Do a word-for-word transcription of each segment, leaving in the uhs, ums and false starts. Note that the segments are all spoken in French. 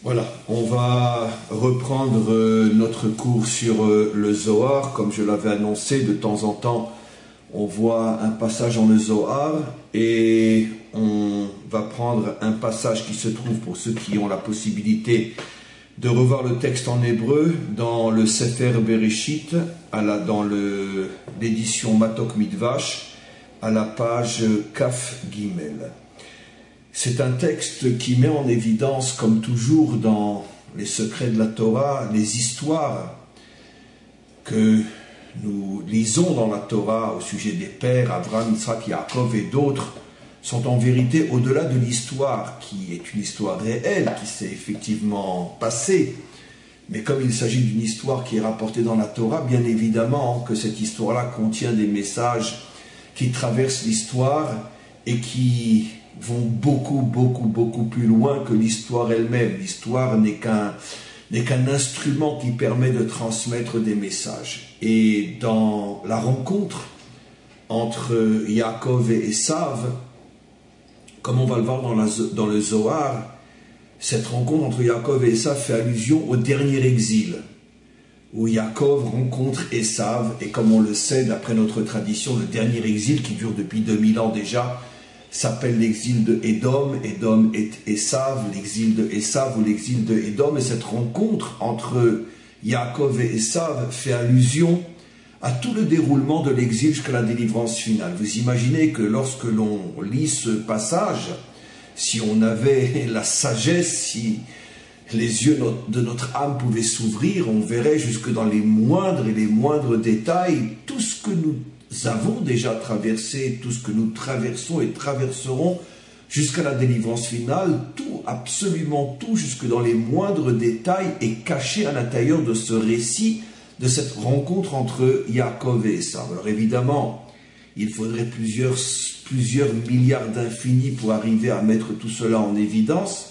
Voilà, on va reprendre euh, notre cours sur euh, le Zohar. Comme je l'avais annoncé, de temps en temps, on voit un passage dans le Zohar et on va prendre un passage qui se trouve, pour ceux qui ont la possibilité de revoir le texte en hébreu, dans le Sefer Bereshit, à la, dans l'édition Matok Midvash, à la page Kaf Gimel. C'est un texte qui met en évidence, comme toujours dans les secrets de la Torah, les histoires que nous lisons dans la Torah au sujet des pères, Abraham, Yitzhak, Yaakov et d'autres, sont en vérité au-delà de l'histoire, qui est une histoire réelle, qui s'est effectivement passée. Mais comme il s'agit d'une histoire qui est rapportée dans la Torah, bien évidemment que cette histoire-là contient des messages qui traversent l'histoire et qui vont beaucoup, beaucoup, beaucoup plus loin que l'histoire elle-même. L'histoire n'est qu'un n'est qu'un instrument qui permet de transmettre des messages. Et dans la rencontre entre Yaakov et Esav, comme on va le voir dans, la, dans le Zohar, cette rencontre entre Yaakov et Esav fait allusion au dernier exil, où Yaakov rencontre Esav, et comme on le sait, d'après notre tradition, le dernier exil qui dure depuis deux mille ans déjà, s'appelle l'exil de Édom. Édom est Esav, l'exil de Esav ou l'exil de Édom. Et cette rencontre entre Yaakov et Esav fait allusion à tout le déroulement de l'exil jusqu'à la délivrance finale. Vous imaginez que lorsque l'on lit ce passage, si on avait la sagesse, si les yeux de notre âme pouvaient s'ouvrir, on verrait jusque dans les moindres et les moindres détails tout ce que nous Nous avons déjà traversé, tout ce que nous traversons et traverserons jusqu'à la délivrance finale. Tout, absolument tout, jusque dans les moindres détails, est caché à l'intérieur de ce récit, de cette rencontre entre Yaakov et Esav. Alors évidemment, il faudrait plusieurs, plusieurs milliards d'infinis pour arriver à mettre tout cela en évidence.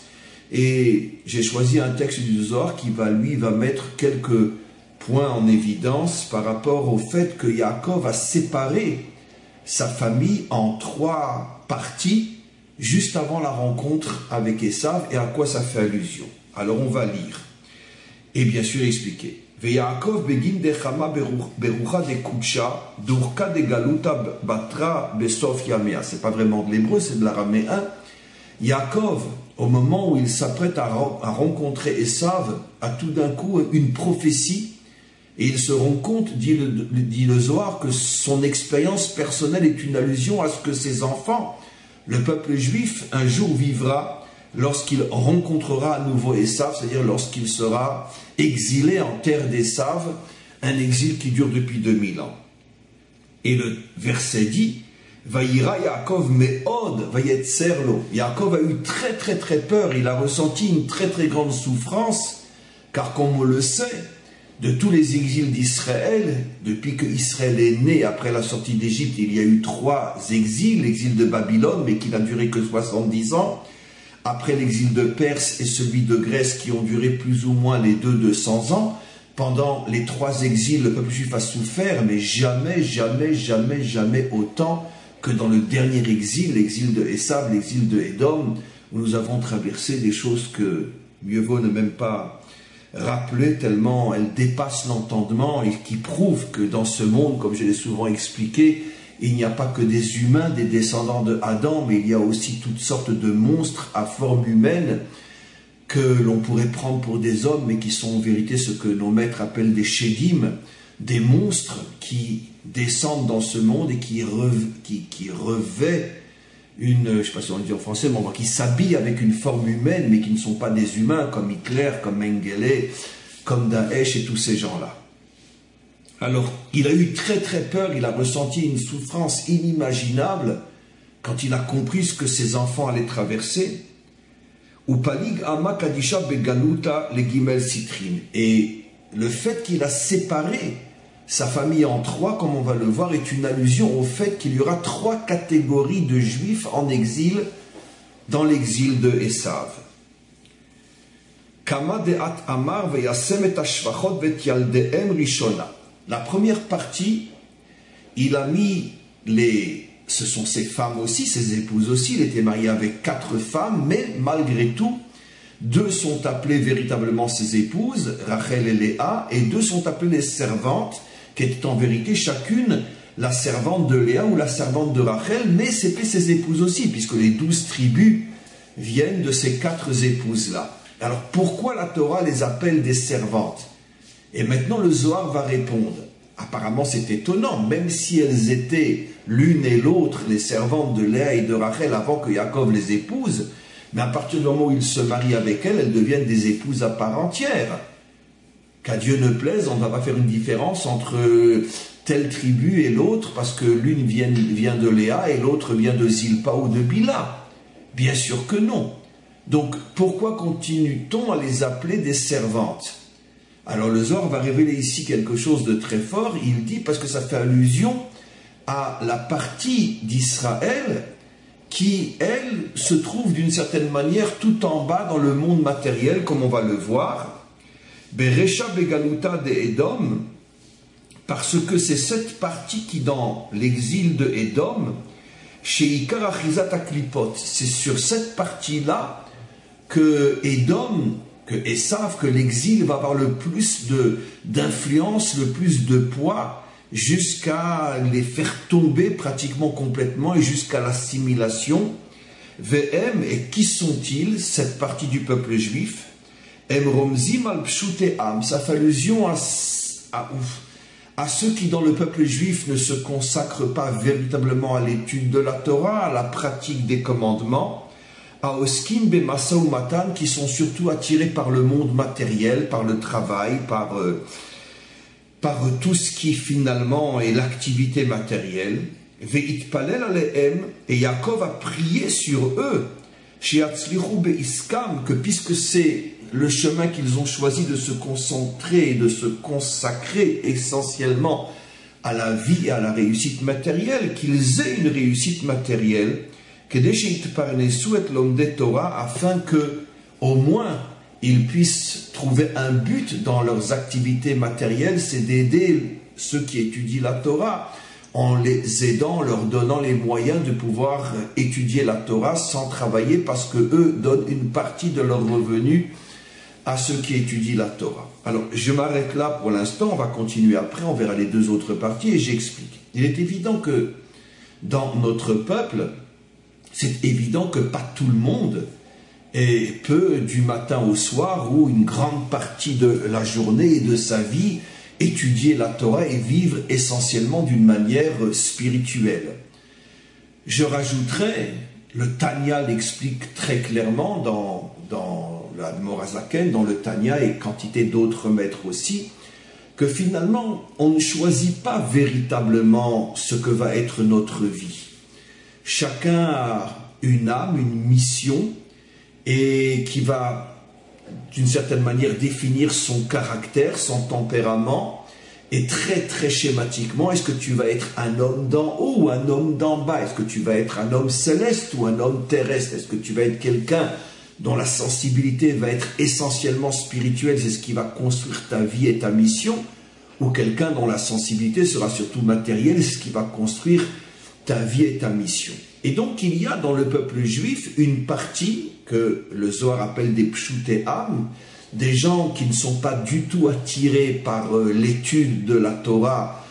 Et j'ai choisi un texte du Zohar qui va, lui, va mettre quelques point en évidence par rapport au fait que Yaakov a séparé sa famille en trois parties juste avant la rencontre avec Esav, et à quoi ça fait allusion. Alors on va lire et bien sûr expliquer. Yaakov begin dechama berucha de kudsha durka de galuta batra besof yamea. C'est pas vraiment de l'hébreu, c'est de l'araméen. Yaakov, au moment où il s'apprête à, à rencontrer Esav, a tout d'un coup une prophétie. Et il se rend compte, dit le, dit le Zohar, que son expérience personnelle est une allusion à ce que ses enfants, le peuple juif, un jour vivra lorsqu'il rencontrera à nouveau Esav, c'est-à-dire lorsqu'il sera exilé en terre d'Esav, un exil qui dure depuis deux mille ans. Et le verset dit, Vayira Yaakov me'od vayetzerlo. Yaakov a eu très très très peur, il a ressenti une très très grande souffrance, car comme on le sait, de tous les exils d'Israël, depuis que Israël est né après la sortie d'Égypte, il y a eu trois exils, l'exil de Babylone, mais qui n'a duré que soixante-dix ans, après l'exil de Perse et celui de Grèce qui ont duré plus ou moins les deux deux cents ans. Pendant les trois exils, le peuple juif a souffert, mais jamais, jamais, jamais, jamais autant que dans le dernier exil, l'exil de Esav, l'exil de Édom, où nous avons traversé des choses que mieux vaut ne même pas rappeler, tellement elles dépassent l'entendement, et qui prouvent que dans ce monde, comme je l'ai souvent expliqué, il n'y a pas que des humains, des descendants de Adam, mais il y a aussi toutes sortes de monstres à forme humaine que l'on pourrait prendre pour des hommes, mais qui sont en vérité ce que nos maîtres appellent des shédim, des monstres qui descendent dans ce monde et qui, rev qui, qui revêtent une, je ne sais pas si on le dit en français, mais qui s'habillent avec une forme humaine, mais qui ne sont pas des humains, comme Hitler, comme Mengele, comme Daesh et tous ces gens-là. Alors, il a eu très très peur, il a ressenti une souffrance inimaginable quand il a compris ce que ses enfants allaient traverser. Upalig ama kadisha begaluta le gimel sitrin. Et le fait qu'il a séparé sa famille en trois, comme on va le voir, est une allusion au fait qu'il y aura trois catégories de juifs en exil dans l'exil de Esav. La première partie, il a mis les... Ce sont ses femmes aussi, ses épouses aussi, il était marié avec quatre femmes, mais malgré tout, Deux sont appelées véritablement ses épouses, Rachel et Léa, et deux sont appelées les servantes, qui étaient en vérité chacune la servante de Léa ou la servante de Rachel, mais c'était ses épouses aussi, puisque les douze tribus viennent de ces quatre épouses-là. Alors pourquoi la Torah les appelle des servantes? Et maintenant le Zohar va répondre. Apparemment c'est étonnant, même si elles étaient l'une et l'autre les servantes de Léa et de Rachel avant que Yaakov les épouse, mais à partir du moment où il se marie avec elles, elles deviennent des épouses à part entière. Qu'à Dieu ne plaise, on ne va pas faire une différence entre telle tribu et l'autre, parce que l'une vient, vient de Léa et l'autre vient de Zilpa ou de Bila. Bien sûr que non. Donc pourquoi continue-t-on à les appeler des servantes? Alors le Zohar va révéler ici quelque chose de très fort. Il dit, parce que ça fait allusion à la partie d'Israël qui, elle, se trouve d'une certaine manière tout en bas dans le monde matériel, comme on va le voir. Beresha Begaluta de Edom, parce que c'est cette partie qui, dans l'exil de Edom, chez Ikar Achizat Aklipot, c'est sur cette partie-là que Edom, que Esav, que l'exil va avoir le plus d'influence, le plus de poids, jusqu'à les faire tomber pratiquement complètement et jusqu'à l'assimilation. V M, et qui sont-ils, cette partie du peuple juif? Em Romzim al Pshute Am, ça fait allusion à, à, à ceux qui dans le peuple juif ne se consacrent pas véritablement à l'étude de la Torah, à la pratique des commandements, à Oskim Bemasa ou Matan, qui sont surtout attirés par le monde matériel, par le travail, par... Euh, par tout ce qui finalement est l'activité matérielle. Ve'itpalel alehem, et Yaakov a prié sur eux, she'atzlichu be'iskam, que puisque c'est le chemin qu'ils ont choisi de se concentrer et de se consacrer essentiellement à la vie et à la réussite matérielle, qu'ils aient une réussite matérielle, kedei she'itparnesu et lomdei Torah, afin que, au moins, ils puissent trouver un but dans leurs activités matérielles, c'est d'aider ceux qui étudient la Torah, en les aidant, leur donnant les moyens de pouvoir étudier la Torah sans travailler, parce que eux donnent une partie de leurs revenus à ceux qui étudient la Torah. Alors, je m'arrête là pour l'instant, on va continuer après, on verra les deux autres parties, et j'explique. Il est évident que dans notre peuple, c'est évident que pas tout le monde et peut, du matin au soir, ou une grande partie de la journée et de sa vie, étudier la Torah et vivre essentiellement d'une manière spirituelle. Je rajouterai, le Tanya l'explique très clairement dans, dans la Morazaken, dans le Tanya et quantité d'autres maîtres aussi, que finalement, on ne choisit pas véritablement ce que va être notre vie. Chacun a une âme, une mission, et qui va, d'une certaine manière, définir son caractère, son tempérament, et très très schématiquement, est-ce que tu vas être un homme d'en haut ou un homme d'en bas? Est-ce que tu vas être un homme céleste ou un homme terrestre? Est-ce que tu vas être quelqu'un dont la sensibilité va être essentiellement spirituelle, c'est ce qui va construire ta vie et ta mission, ou quelqu'un dont la sensibilité sera surtout matérielle, c'est ce qui va construire ta vie et ta mission? Et donc il y a dans le peuple juif une partie que le Zohar appelle des Pshute Am, des gens qui ne sont pas du tout attirés par euh, l'étude de la Torah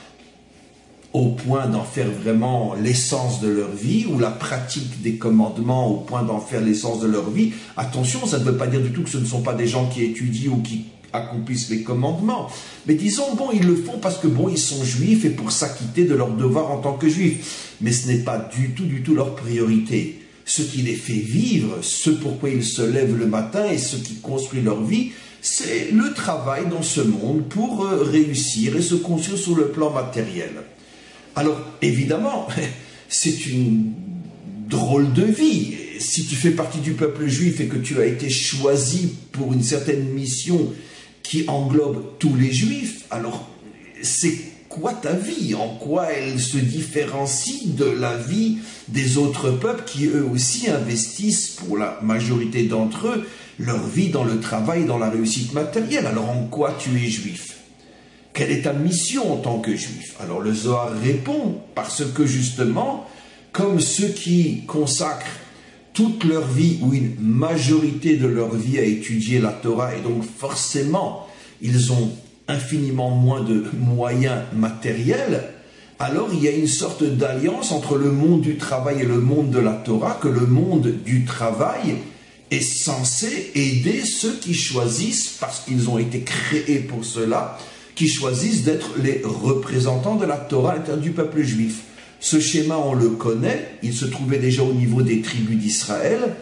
au point d'en faire vraiment l'essence de leur vie, ou la pratique des commandements au point d'en faire l'essence de leur vie. Attention, ça ne veut pas dire du tout que ce ne sont pas des gens qui étudient ou qui accomplissent les commandements, mais disons, bon, ils le font parce que, bon, ils sont juifs et pour s'acquitter de leur devoir en tant que juifs, mais ce n'est pas du tout, du tout leur priorité. Ce qui les fait vivre, ce pourquoi ils se lèvent le matin et ce qui construit leur vie, c'est le travail dans ce monde pour réussir et se construire sur le plan matériel. Alors, évidemment, c'est une drôle de vie. Si tu fais partie du peuple juif et que tu as été choisi pour une certaine mission qui englobe tous les juifs, alors c'est quoi ta vie? En quoi elle se différencie de la vie des autres peuples qui eux aussi investissent, pour la majorité d'entre eux, leur vie dans le travail, dans la réussite matérielle? Alors en quoi tu es juif? Quelle est ta mission en tant que juif? Alors le Zohar répond, parce que justement, comme ceux qui consacrent toute leur vie ou une majorité de leur vie à étudier la Torah, et donc forcément ils ont infiniment moins de moyens matériels, alors il y a une sorte d'alliance entre le monde du travail et le monde de la Torah, que le monde du travail est censé aider ceux qui choisissent, parce qu'ils ont été créés pour cela, qui choisissent d'être les représentants de la Torah à l'intérieur du peuple juif. Ce schéma, on le connaît, il se trouvait déjà au niveau des tribus d'Israël.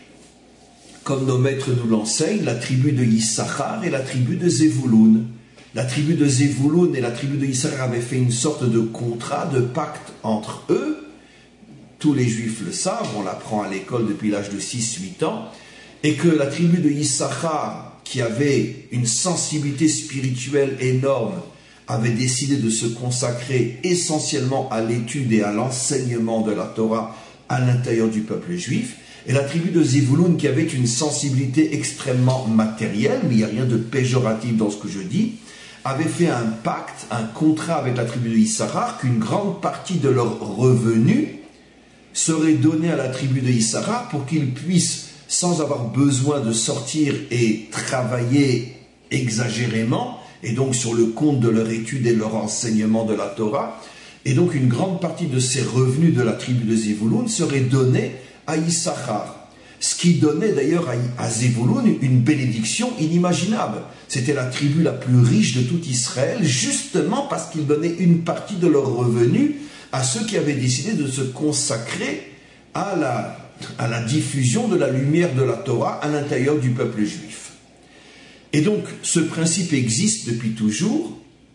Comme nos maîtres nous l'enseignent, la tribu de Issachar et la tribu de Zévouloun. La tribu de Zévouloun et la tribu de Issachar avaient fait une sorte de contrat, de pacte entre eux. Tous les juifs le savent, on l'apprend à l'école depuis l'âge de six huit ans. Et que la tribu de Issachar, qui avait une sensibilité spirituelle énorme, avait décidé de se consacrer essentiellement à l'étude et à l'enseignement de la Torah à l'intérieur du peuple juif. Et la tribu de Zévouloun, qui avait une sensibilité extrêmement matérielle, mais il n'y a rien de péjoratif dans ce que je dis, avait fait un pacte, un contrat avec la tribu de Issachar, qu'une grande partie de leurs revenus serait donnée à la tribu de Issachar pour qu'ils puissent, sans avoir besoin de sortir et travailler exagérément, et donc sur le compte de leur étude et leur enseignement de la Torah, et donc une grande partie de ces revenus de la tribu de Zévouloun serait donnée à Issachar. Ce qui donnait d'ailleurs à Zévouloun une bénédiction inimaginable. C'était la tribu la plus riche de tout Israël, justement parce qu'ils donnaient une partie de leurs revenus à ceux qui avaient décidé de se consacrer à la, à la diffusion de la lumière de la Torah à l'intérieur du peuple juif. Et donc, ce principe existe depuis toujours,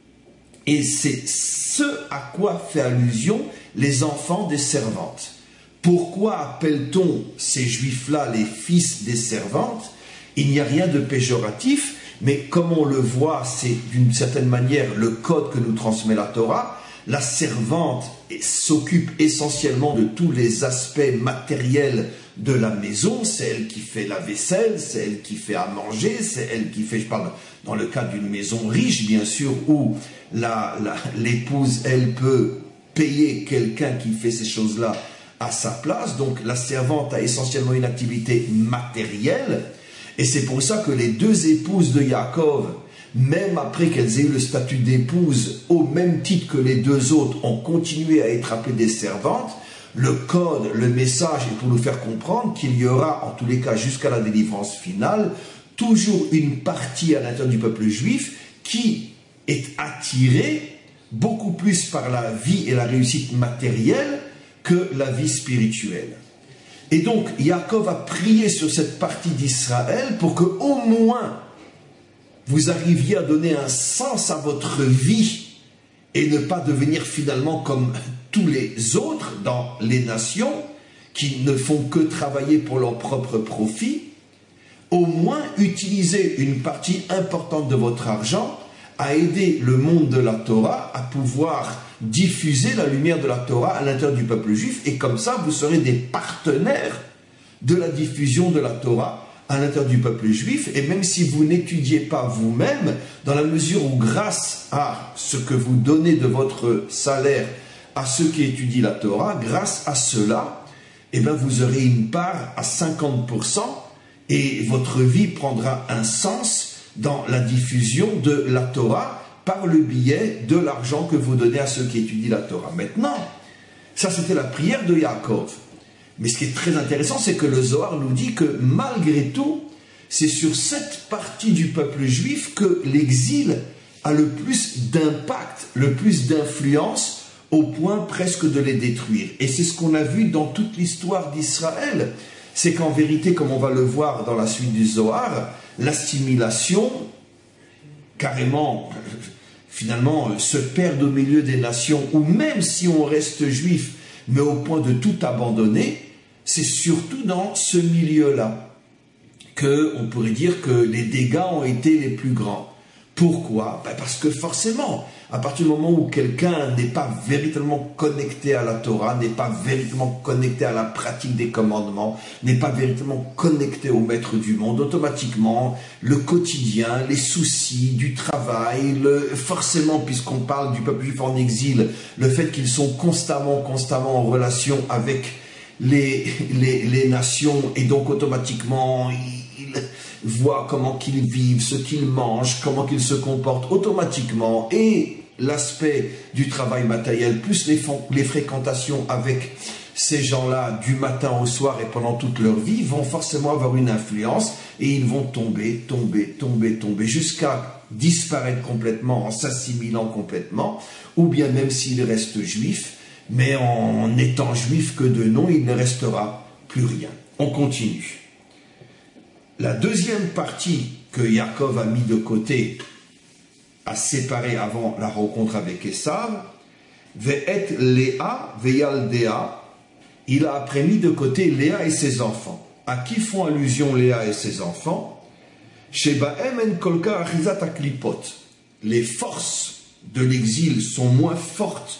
et c'est ce à quoi fait allusion les enfants des servantes. Pourquoi appelle-t-on ces juifs-là les fils des servantes? Il n'y a rien de péjoratif, mais comme on le voit, c'est d'une certaine manière le code que nous transmet la Torah. La servante s'occupe essentiellement de tous les aspects matériels de la maison. C'est elle qui fait la vaisselle, c'est elle qui fait à manger, c'est elle qui fait, je parle dans le cas d'une maison riche, bien sûr, où la, la, l'épouse, elle peut payer quelqu'un qui fait ces choses-là à sa place. Donc la servante a essentiellement une activité matérielle, et c'est pour ça que les deux épouses de Yaakov, même après qu'elles aient eu le statut d'épouse, au même titre que les deux autres, ont continué à être appelées des servantes. Le code, le message est pour nous faire comprendre qu'il y aura, en tous les cas jusqu'à la délivrance finale, toujours une partie à l'intérieur du peuple juif qui est attirée beaucoup plus par la vie et la réussite matérielle que la vie spirituelle. Et donc, Yaakov a prié sur cette partie d'Israël pour que, au moins, vous arriviez à donner un sens à votre vie et ne pas devenir finalement comme tous les autres dans les nations qui ne font que travailler pour leur propre profit. Au moins, utilisez une partie importante de votre argent à aider le monde de la Torah à pouvoir diffuser la lumière de la Torah à l'intérieur du peuple juif, et comme ça vous serez des partenaires de la diffusion de la Torah à l'intérieur du peuple juif. Et même si vous n'étudiez pas vous-même, dans la mesure où grâce à ce que vous donnez de votre salaire à ceux qui étudient la Torah, grâce à cela, eh bien vous aurez une part à cinquante pour cent, et votre vie prendra un sens dans la diffusion de la Torah par le biais de l'argent que vous donnez à ceux qui étudient la Torah. Maintenant, ça c'était la prière de Yaakov. Mais ce qui est très intéressant, c'est que le Zohar nous dit que malgré tout, c'est sur cette partie du peuple juif que l'exil a le plus d'impact, le plus d'influence, au point presque de les détruire. Et c'est ce qu'on a vu dans toute l'histoire d'Israël. C'est qu'en vérité, comme on va le voir dans la suite du Zohar, l'assimilation, carrément, finalement, se perd au milieu des nations, ou même si on reste juif, mais au point de tout abandonner, c'est surtout dans ce milieu-là qu'on pourrait dire que les dégâts ont été les plus grands. Pourquoi? Ben parce que forcément, à partir du moment où quelqu'un n'est pas véritablement connecté à la Torah, n'est pas véritablement connecté à la pratique des commandements, n'est pas véritablement connecté au maître du monde, automatiquement, le quotidien, les soucis du travail, le, forcément, puisqu'on parle du peuple juif en exil, le fait qu'ils sont constamment, constamment en relation avec les, les, les nations, et donc automatiquement, ils, ils voient comment qu'ils vivent, ce qu'ils mangent, comment qu'ils se comportent automatiquement, et l'aspect du travail matériel, plus les, les fréquentations avec ces gens-là du matin au soir et pendant toute leur vie, vont forcément avoir une influence, et ils vont tomber, tomber, tomber, tomber, jusqu'à disparaître complètement en s'assimilant complètement, ou bien même s'ils restent juifs, mais en étant juifs que de nom, il ne restera plus rien. On continue. La deuxième partie que Yaakov a mis de côté, a séparé avant la rencontre avec Esav, Ve'et Léa, Ve'yaldéa, il a après mis de côté Léa et ses enfants. À qui font allusion Léa et ses enfants? Shebaem en kolka achizat aklipot. Les forces de l'exil sont moins fortes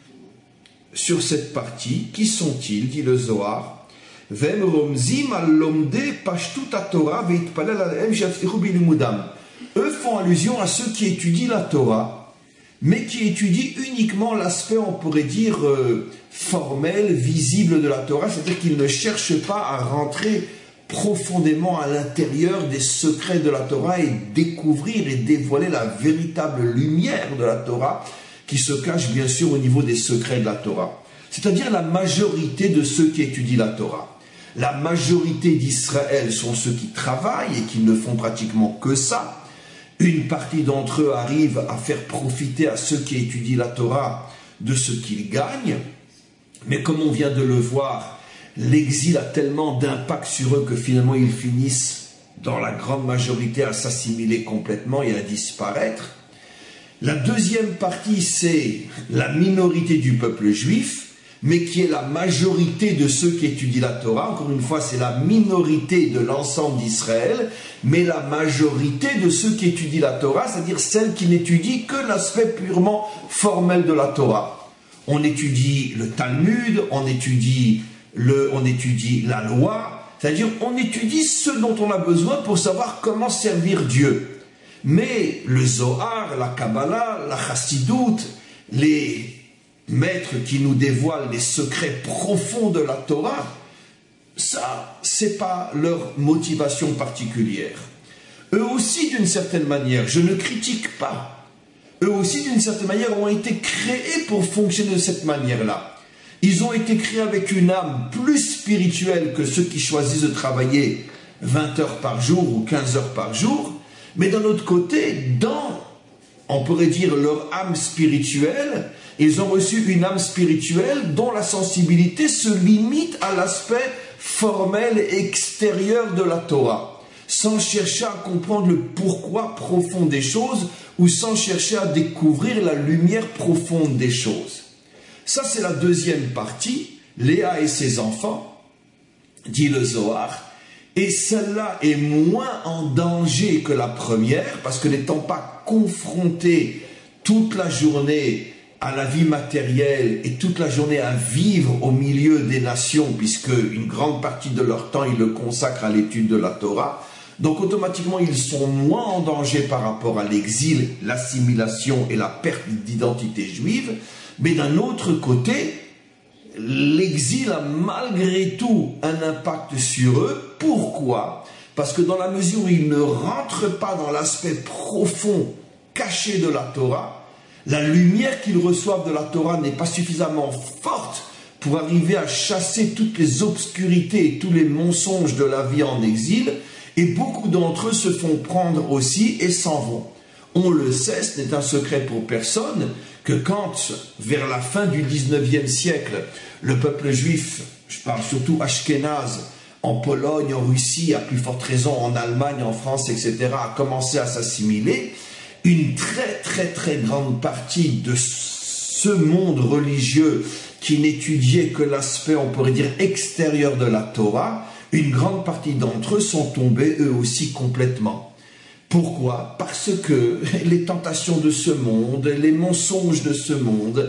sur cette partie. Qui sont-ils, dit le Zohar? Vem romzim al lomde pashtut Torah veitpalel alehem sheyatzlichu bilimudam. Eux font allusion à ceux qui étudient la Torah, mais qui étudient uniquement l'aspect, on pourrait dire, euh, formel, visible de la Torah, c'est-à-dire qu'ils ne cherchent pas à rentrer profondément à l'intérieur des secrets de la Torah et découvrir et dévoiler la véritable lumière de la Torah qui se cache bien sûr au niveau des secrets de la Torah. C'est-à-dire la majorité de ceux qui étudient la Torah. La majorité d'Israël sont ceux qui travaillent et qui ne font pratiquement que ça. Une partie d'entre eux arrive à faire profiter à ceux qui étudient la Torah de ce qu'ils gagnent. Mais comme on vient de le voir, l'exil a tellement d'impact sur eux que finalement ils finissent dans la grande majorité à s'assimiler complètement et à disparaître. La deuxième partie, c'est la minorité du peuple juif, mais qui est la majorité de ceux qui étudient la Torah. Encore une fois, c'est la minorité de l'ensemble d'Israël, mais la majorité de ceux qui étudient la Torah, c'est-à-dire celles qui n'étudient que l'aspect purement formel de la Torah. On étudie le Talmud, on étudie, le, on étudie la loi, c'est-à-dire on étudie ce dont on a besoin pour savoir comment servir Dieu. Mais le Zohar, la Kabbalah, la Chassidoute, les maîtres qui nous dévoilent les secrets profonds de la Torah, ça, c'est pas leur motivation particulière. Eux aussi, d'une certaine manière, je ne critique pas, eux aussi, d'une certaine manière, ont été créés pour fonctionner de cette manière-là. Ils ont été créés avec une âme plus spirituelle que ceux qui choisissent de travailler vingt heures par jour ou quinze heures par jour, mais d'un autre côté, dans, on pourrait dire, leur âme spirituelle, ils ont reçu une âme spirituelle dont la sensibilité se limite à l'aspect formel et extérieur de la Torah, sans chercher à comprendre le pourquoi profond des choses ou sans chercher à découvrir la lumière profonde des choses. Ça, c'est la deuxième partie, Léa et ses enfants, dit le Zohar, et celle-là est moins en danger que la première, parce que n'étant pas confrontée toute la journée à la vie matérielle et toute la journée à vivre au milieu des nations, puisque une grande partie de leur temps, ils le consacrent à l'étude de la Torah, donc automatiquement, ils sont moins en danger par rapport à l'exil, l'assimilation et la perte d'identité juive, mais d'un autre côté, l'exil a malgré tout un impact sur eux. Pourquoi? Parce que dans la mesure où ils ne rentrent pas dans l'aspect profond, caché de la Torah, la lumière qu'ils reçoivent de la Torah n'est pas suffisamment forte pour arriver à chasser toutes les obscurités et tous les mensonges de la vie en exil, et beaucoup d'entre eux se font prendre aussi et s'en vont. On le sait, ce n'est un secret pour personne, que quand, vers la fin du dix-neuvième siècle, le peuple juif, je parle surtout ashkénaze, en Pologne, en Russie, à plus forte raison en Allemagne, en France, et cetera, a commencé à s'assimiler, une très très très grande partie de ce monde religieux qui n'étudiait que l'aspect, on pourrait dire, extérieur de la Torah, une grande partie d'entre eux sont tombés eux aussi complètement. Pourquoi? Parce que les tentations de ce monde, les mensonges de ce monde,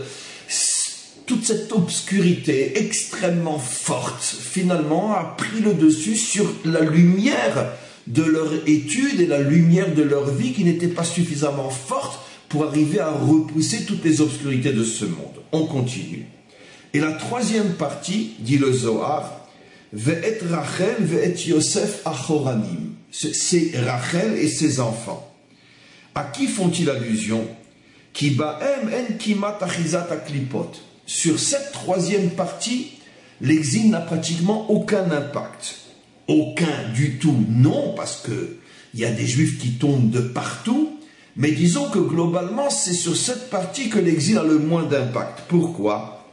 toute cette obscurité extrêmement forte, finalement, a pris le dessus sur la lumière de leur étude et la lumière de leur vie qui n'était pas suffisamment forte pour arriver à repousser toutes les obscurités de ce monde. On continue. Et la troisième partie, dit le Zohar, Ve'et Rachel, ve'et Yosef achoranim. C'est Rachel et ses enfants. À qui font-ils allusion? Ki ba'em en kimat achizat aklipot. Sur cette troisième partie, l'exil n'a pratiquement aucun impact. Aucun du tout, non, parce que il y a des juifs qui tombent de partout, mais disons que globalement, c'est sur cette partie que l'exil a le moins d'impact. Pourquoi?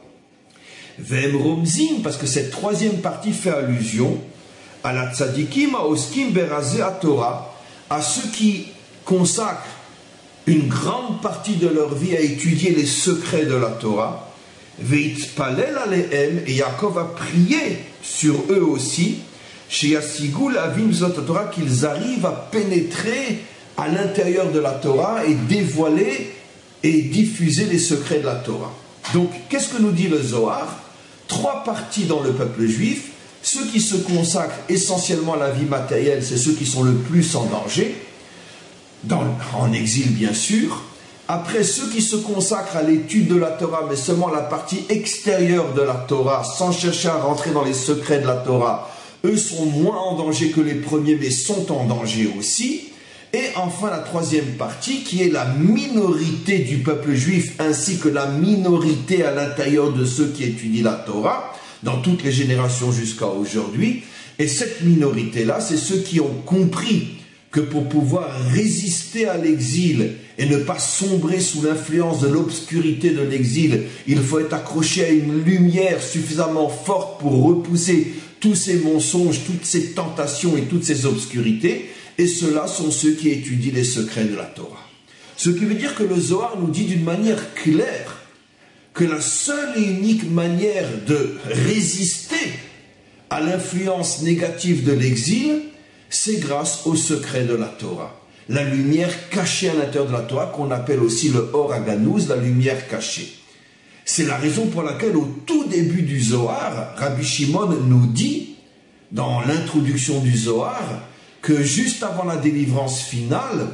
Vem romzim, parce que cette troisième partie fait allusion à la tzadikim haoskim berazeh Torah, à ceux qui consacrent une grande partie de leur vie à étudier les secrets de la Torah. Veitpalel alehem, et Yaakov a prié sur eux aussi, chez Yasigul Avim Zot Torah, qu'ils arrivent à pénétrer à l'intérieur de la Torah et dévoiler et diffuser les secrets de la Torah. Donc, qu'est-ce que nous dit le Zohar? Trois parties dans le peuple juif. Ceux qui se consacrent essentiellement à la vie matérielle, c'est ceux qui sont le plus en danger, dans, en exil bien sûr. Après, ceux qui se consacrent à l'étude de la Torah, mais seulement la partie extérieure de la Torah, sans chercher à rentrer dans les secrets de la Torah, eux sont moins en danger que les premiers, mais sont en danger aussi. Et enfin, la troisième partie, qui est la minorité du peuple juif, ainsi que la minorité à l'intérieur de ceux qui étudient la Torah, dans toutes les générations jusqu'à aujourd'hui. Et cette minorité-là, c'est ceux qui ont compris que pour pouvoir résister à l'exil et ne pas sombrer sous l'influence de l'obscurité de l'exil, il faut être accroché à une lumière suffisamment forte pour repousser tous ces mensonges, toutes ces tentations et toutes ces obscurités. Et ceux-là sont ceux qui étudient les secrets de la Torah. Ce qui veut dire que le Zohar nous dit d'une manière claire que la seule et unique manière de résister à l'influence négative de l'exil, c'est grâce au secret de la Torah. La lumière cachée à l'intérieur de la Torah, qu'on appelle aussi le Or Haganouz, la lumière cachée. C'est la raison pour laquelle au tout début du Zohar, Rabbi Shimon nous dit, dans l'introduction du Zohar, que juste avant la délivrance finale,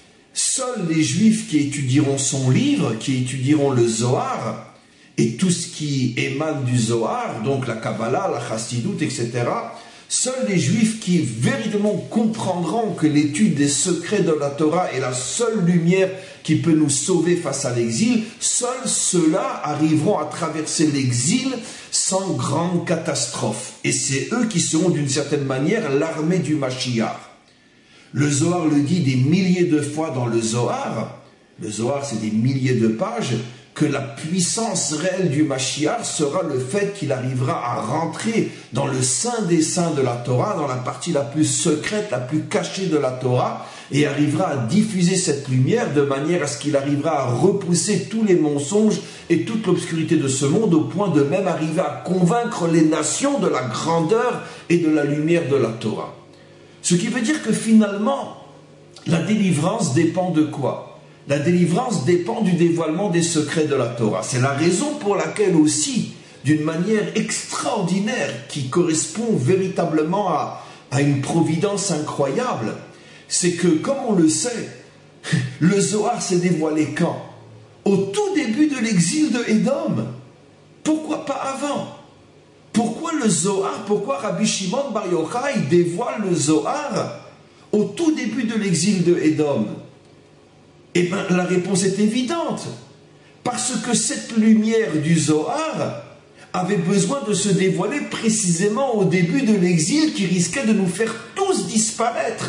seuls les Juifs qui étudieront son livre, qui étudieront le Zohar, et tout ce qui émane du Zohar, donc la Kabbalah, la Chassidoute, et cetera, seuls les Juifs qui véritablement comprendront que l'étude des secrets de la Torah est la seule lumière qui peut nous sauver face à l'exil, seuls ceux-là arriveront à traverser l'exil sans grande catastrophe. Et c'est eux qui seront d'une certaine manière l'armée du Mashiach. Le Zohar le dit des milliers de fois dans le Zohar, le Zohar c'est des milliers de pages, que la puissance réelle du Mashiach sera le fait qu'il arrivera à rentrer dans le sein des saints de la Torah, dans la partie la plus secrète, la plus cachée de la Torah, et arrivera à diffuser cette lumière de manière à ce qu'il arrivera à repousser tous les mensonges et toute l'obscurité de ce monde, au point de même arriver à convaincre les nations de la grandeur et de la lumière de la Torah. Ce qui veut dire que finalement, la délivrance dépend de quoi ? La délivrance dépend du dévoilement des secrets de la Torah. C'est la raison pour laquelle aussi, d'une manière extraordinaire, qui correspond véritablement à, à une providence incroyable, c'est que, comme on le sait, le Zohar s'est dévoilé quand? Au tout début de l'exil de Édom. Pourquoi pas avant? Pourquoi le Zohar, pourquoi Rabbi Shimon Bar Yochai dévoile le Zohar au tout début de l'exil de Édom? Eh bien, la réponse est évidente. Parce que cette lumière du Zohar avait besoin de se dévoiler précisément au début de l'exil qui risquait de nous faire tous disparaître.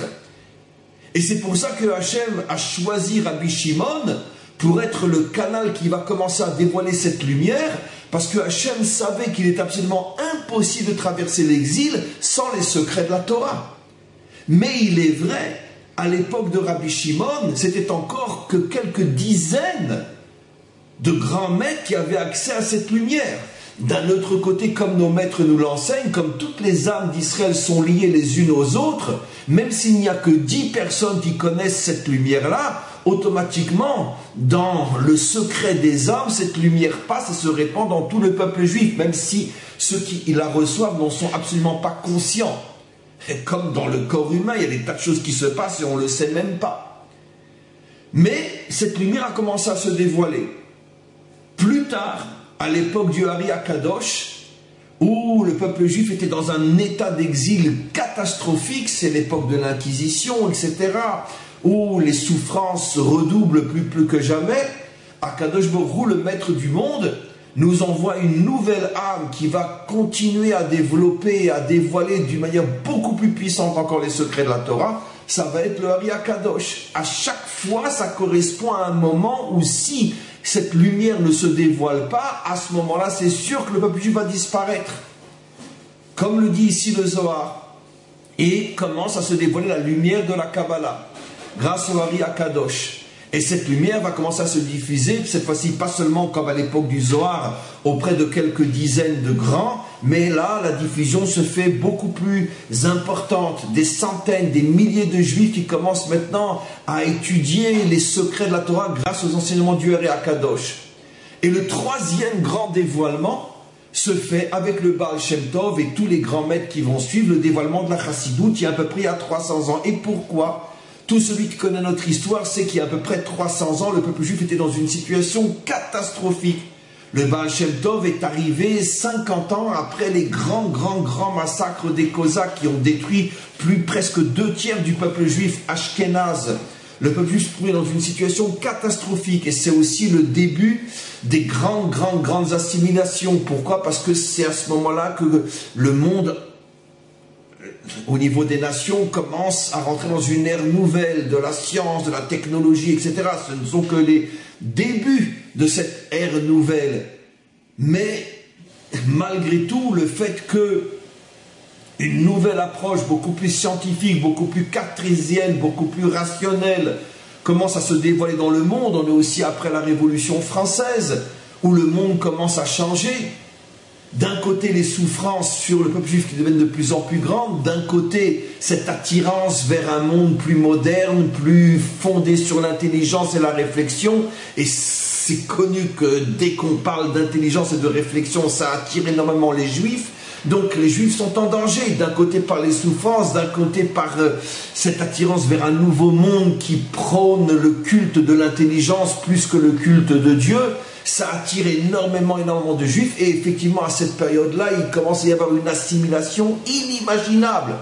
Et c'est pour ça que Hachem a choisi Rabbi Shimon pour être le canal qui va commencer à dévoiler cette lumière, parce que Hachem savait qu'il est absolument impossible de traverser l'exil sans les secrets de la Torah. Mais il est vrai, à l'époque de Rabbi Shimon, c'était encore que quelques dizaines de grands maîtres qui avaient accès à cette lumière. D'un autre côté, comme nos maîtres nous l'enseignent, comme toutes les âmes d'Israël sont liées les unes aux autres, même s'il n'y a que dix personnes qui connaissent cette lumière-là, automatiquement, dans le secret des âmes, cette lumière passe et se répand dans tout le peuple juif, même si ceux qui la reçoivent n'en sont absolument pas conscients. Et comme dans le corps humain, il y a des tas de choses qui se passent et on ne le sait même pas. Mais cette lumière a commencé à se dévoiler. Plus tard, à l'époque du Ari Akadosh, où le peuple juif était dans un état d'exil catastrophique, c'est l'époque de l'Inquisition, et cetera, où les souffrances redoublent plus, plus que jamais, Akadosh Baruch Hu, le maître du monde, nous envoie une nouvelle âme qui va continuer à développer, à dévoiler d'une manière beaucoup plus puissante encore les secrets de la Torah. Ça va être le Ari Akadosh. À chaque fois, ça correspond à un moment où si cette lumière ne se dévoile pas, à ce moment-là, c'est sûr que le peuple juif va disparaître. Comme le dit ici le Zohar. Et commence à se dévoiler la lumière de la Kabbalah, grâce au Ari Akadosh. Et cette lumière va commencer à se diffuser, cette fois-ci pas seulement comme à l'époque du Zohar, auprès de quelques dizaines de grands, mais là, la diffusion se fait beaucoup plus importante. Des centaines, des milliers de juifs qui commencent maintenant à étudier les secrets de la Torah grâce aux enseignements du Ari Akadosh. Et le troisième grand dévoilement se fait avec le Baal Shem Tov et tous les grands maîtres qui vont suivre, le dévoilement de la Chassidoute, il y a à peu près il y a trois cents ans. Et pourquoi ? Tout celui qui connaît notre histoire sait qu'il y a à peu près trois cents ans, le peuple juif était dans une situation catastrophique. Le Baal Shem Tov est arrivé cinquante ans après les grands, grands, grands massacres des Cosaques qui ont détruit plus presque deux tiers du peuple juif ashkénaze. Le peuple juif se trouvait dans une situation catastrophique et c'est aussi le début des grandes, grandes, grandes assimilations. Pourquoi ? Parce que c'est à ce moment-là que le monde, au niveau des nations, commence à rentrer dans une ère nouvelle de la science, de la technologie, et cetera. Ce ne sont que les débuts de cette ère nouvelle. Mais malgré tout, le fait que une nouvelle approche beaucoup plus scientifique, beaucoup plus cartésienne, beaucoup plus rationnelle commence à se dévoiler dans le monde, on est aussi après la Révolution française, où le monde commence à changer. D'un côté, les souffrances sur le peuple juif qui deviennent de plus en plus grandes. D'un côté, cette attirance vers un monde plus moderne, plus fondé sur l'intelligence et la réflexion. Et c'est connu que dès qu'on parle d'intelligence et de réflexion, ça attire énormément les juifs. Donc les juifs sont en danger, d'un côté par les souffrances, d'un côté par euh, cette attirance vers un nouveau monde qui prône le culte de l'intelligence plus que le culte de Dieu. Ça attire énormément, énormément de juifs. Et effectivement, à cette période-là, il commence à y avoir une assimilation inimaginable.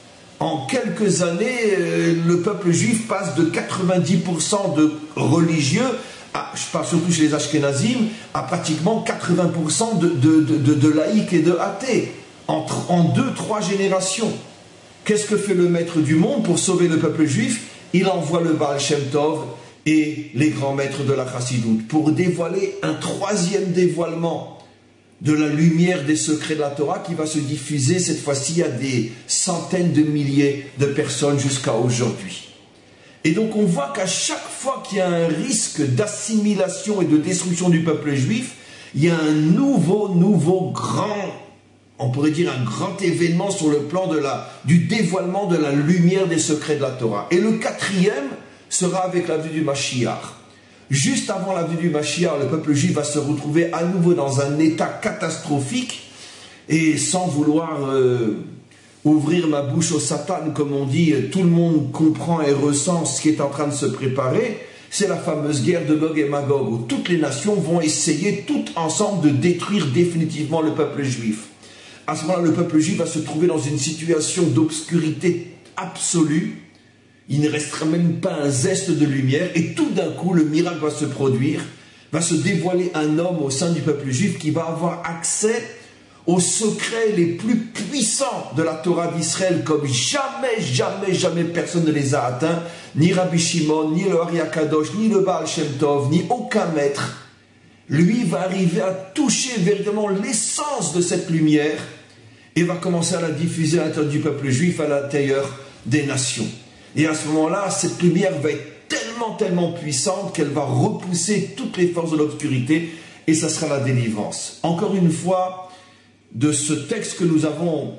En quelques années, euh, le peuple juif passe de quatre-vingt-dix pour cent de religieux, à, je parle surtout chez les Ashkénazim, à pratiquement quatre-vingts pour cent de, de, de, de, de laïcs et de athées. En, en deux, trois générations. Qu'est-ce que fait le maître du monde pour sauver le peuple juif? Il envoie le Baal Shem Tov et les grands maîtres de la Chassidoute pour dévoiler un troisième dévoilement de la lumière des secrets de la Torah qui va se diffuser cette fois-ci à des centaines de milliers de personnes jusqu'à aujourd'hui. Et donc on voit qu'à chaque fois qu'il y a un risque d'assimilation et de destruction du peuple juif, il y a un nouveau, nouveau grand, on pourrait dire un grand événement sur le plan de la, du dévoilement de la lumière des secrets de la Torah. Et le quatrième sera avec la venue du Mashiach. Juste avant la venue du Mashiach, le peuple juif va se retrouver à nouveau dans un état catastrophique et sans vouloir euh, ouvrir ma bouche au Satan, comme on dit, tout le monde comprend et ressent ce qui est en train de se préparer. C'est la fameuse guerre de Gog et Magog où toutes les nations vont essayer toutes ensemble de détruire définitivement le peuple juif. À ce moment-là, le peuple juif va se trouver dans une situation d'obscurité absolue. Il ne restera même pas un zeste de lumière et tout d'un coup, le miracle va se produire, va se dévoiler un homme au sein du peuple juif qui va avoir accès aux secrets les plus puissants de la Torah d'Israël comme jamais, jamais, jamais personne ne les a atteints, ni Rabbi Shimon, ni le Ari Akadosh, ni le Baal Shem Tov, ni aucun maître. Lui va arriver à toucher véritablement l'essence de cette lumière et va commencer à la diffuser à l'intérieur du peuple juif, à l'intérieur des nations. Et à ce moment-là, cette lumière va être tellement, tellement puissante qu'elle va repousser toutes les forces de l'obscurité et ça sera la délivrance. Encore une fois, de ce texte que nous avons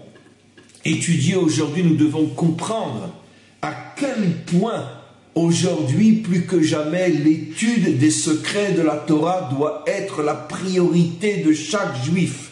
étudié aujourd'hui, nous devons comprendre à quel point aujourd'hui, plus que jamais, l'étude des secrets de la Torah doit être la priorité de chaque juif.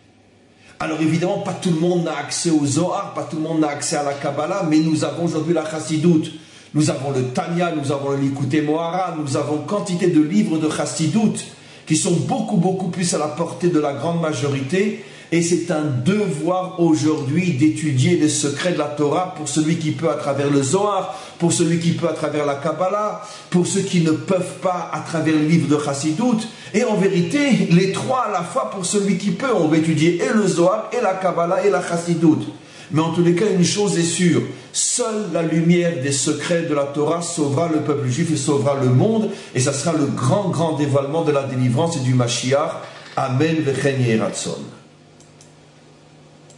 Alors évidemment, pas tout le monde n'a accès au Zohar, pas tout le monde n'a accès à la Kabbalah, mais nous avons aujourd'hui la Chassidoute, nous avons le Tanya, nous avons le Likutei Moharan, nous avons quantité de livres de Chassidoute qui sont beaucoup, beaucoup plus à la portée de la grande majorité. Et c'est un devoir aujourd'hui d'étudier les secrets de la Torah pour celui qui peut à travers le Zohar, pour celui qui peut à travers la Kabbalah, pour ceux qui ne peuvent pas à travers le livre de Chassidut. Et en vérité, les trois à la fois pour celui qui peut. On va étudier et le Zohar, et la Kabbalah, et la Chassidut. Mais en tous les cas, une chose est sûre, seule la lumière des secrets de la Torah sauvera le peuple juif et sauvera le monde. Et ça sera le grand, grand dévoilement de la délivrance et du Mashiach. Amen v'chen yeh ratzon.